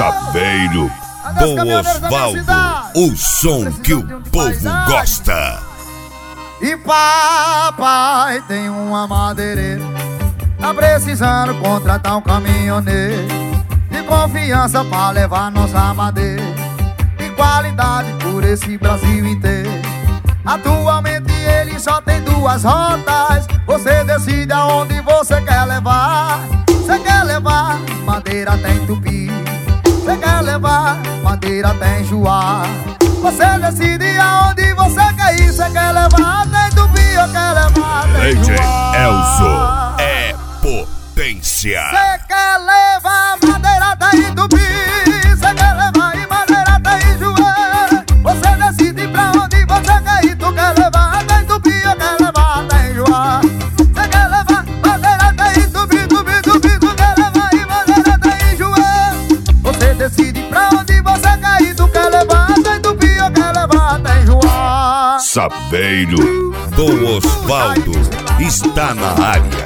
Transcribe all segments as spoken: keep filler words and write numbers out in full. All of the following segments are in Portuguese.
Saveiro, Bom Osvaldo, o som que o povo gosta. E papai tem uma madeireira, tá precisando contratar um caminhoneiro de confiança pra levar nossa madeira, de qualidade por esse Brasil inteiro. Atualmente ele só tem duas rotas, você decide aonde você quer levar. Você quer levar madeira até Tupi, você quer levar madeira até Juá. Você decide aonde você quer ir. Você quer levar até Tupi ou quer levar até D J Juá. Elzo é potência. Você quer levar madeira até Tupi, você quer levar e madeira até Juá. Você decide pra onde você quer ir. Tu quer levar até Tupi ou quer levar até Juá. Você quer levar madeira até Tupi, Tupi, Tupi. Tu quer levar e madeira até Juá. Você decide pra onde você quer ir. Tu quer levar até Tupi ou quer levar até Juá. Saveiro, Bom Osvaldo está na área.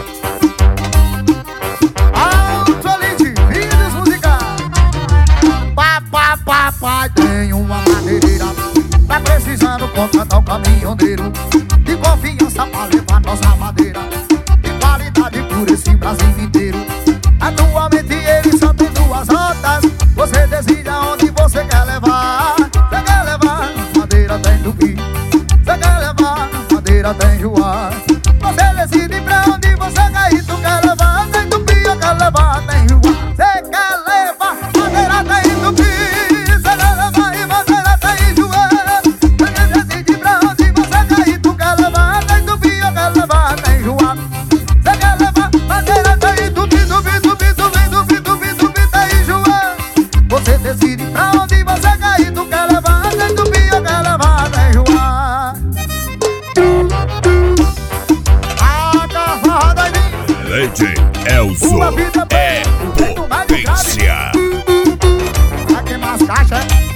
Papai tem uma madeireira, tá precisando contratar um caminhoneiro de confiança pra levar nossa madeira, de qualidade por esse Brasil inteiro. Atualmente ele só tem duas rotas, você decide aonde você quer levar. Você quer levar madeira até Tupi, você quer levar madeira até Juá. Você decide pra onde você quer ir. Tu quer levar até Tupi ou quer levar até Juá. Você quer levar madeira até Tupi, decide pra onde você quer ir. Tu quer levar até Tupi ou quer levar até Juá. A cavada aí D J Elzo é potência. Aqui mais caixa.